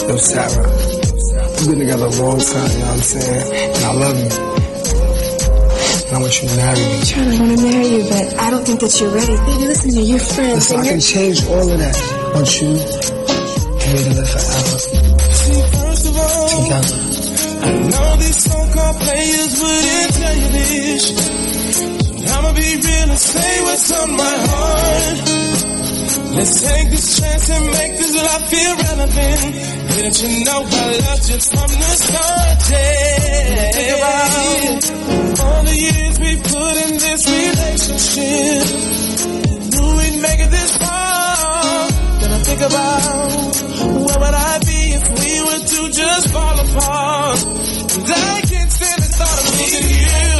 Yo, Sarah, we've been together a long time, you know what I'm saying? And I love you. And I want you to marry me. Trent, I want to marry you, but I don't think that you're ready. Baby, listen to me, you're friends. Listen, I can change all of that. I want you and me to live forever. See, first of all, together. I know these so-called players wouldn't tell you this. I'ma be real and say what's on my heart. Let's take this chance and make this life feel relevant. Didn't you know I loved you from the start? Yeah. Think about all the years we put in this relationship. Knew we'd make it this far. Then I think about where would I be if we were to just fall apart. And I can't stand the thought of losing you.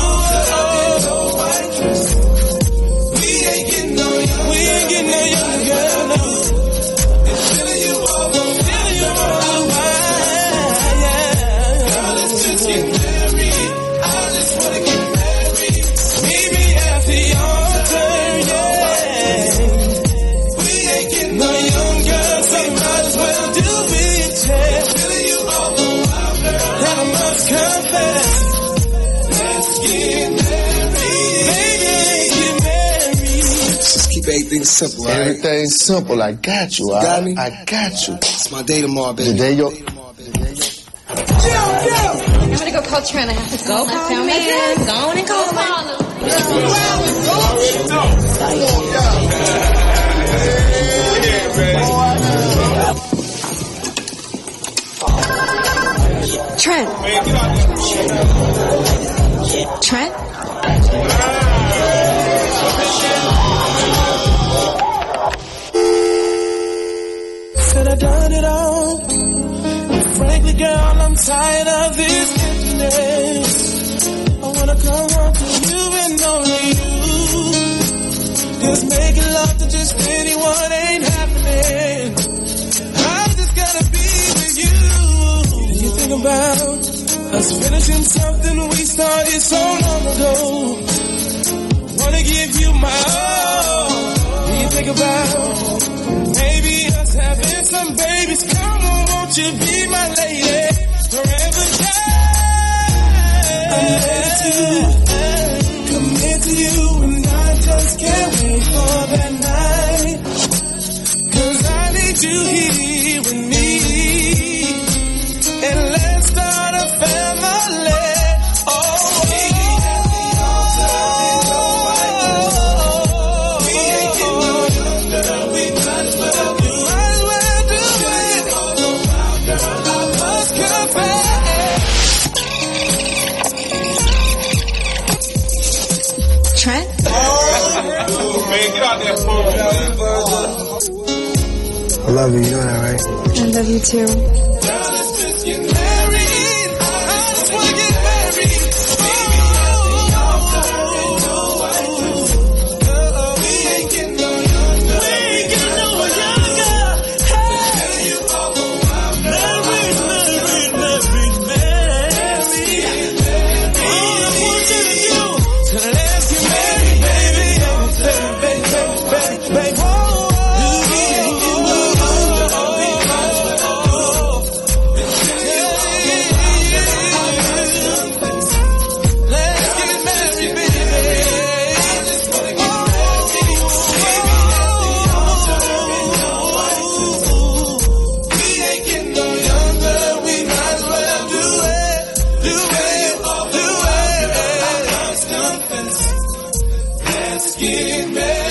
We ain't getting no younger. We ain't getting no younger, girl. No. It's feeling you over. Feeling you over. Yeah. Girl, let's just get married. I just wanna get married. Meet me at the altar, yeah. We ain't getting no younger, so might as well do it, yeah. Feeling you over, wild girl. And I must confess. Let's get married. Baby, get married. Just keep everything simple, all right? Everything simple. I got you. You got me? I got you. It's my day tomorrow, baby. Today, yo. I'm gonna go call Trent. I have to go. I found man. Go on and call Trent. Trent? Said I've done it all. And frankly, girl, I'm tired of this emptiness. I wanna come home to you and only you. 'Cause making love to just anyone ain't happening. I just gotta be with you. And you think about us finishing something we started so long ago. Wanna give you my all. And you think about maybe us having some babies. Come on, won't you be my lady forever? I'm ready to commit to you, and I just can't wait for that night. 'Cause I need you here with me, and let's start a family. Trent? Man, get out there, phone. I love you, you know that, right? I love you too. Let's just get married. I just wanna get married. We ain't getting no younger. We ain't getting no younger. Hey, you over wild girl. Married. All I want you to do. So let's get married, baby. Baby. Let's get married.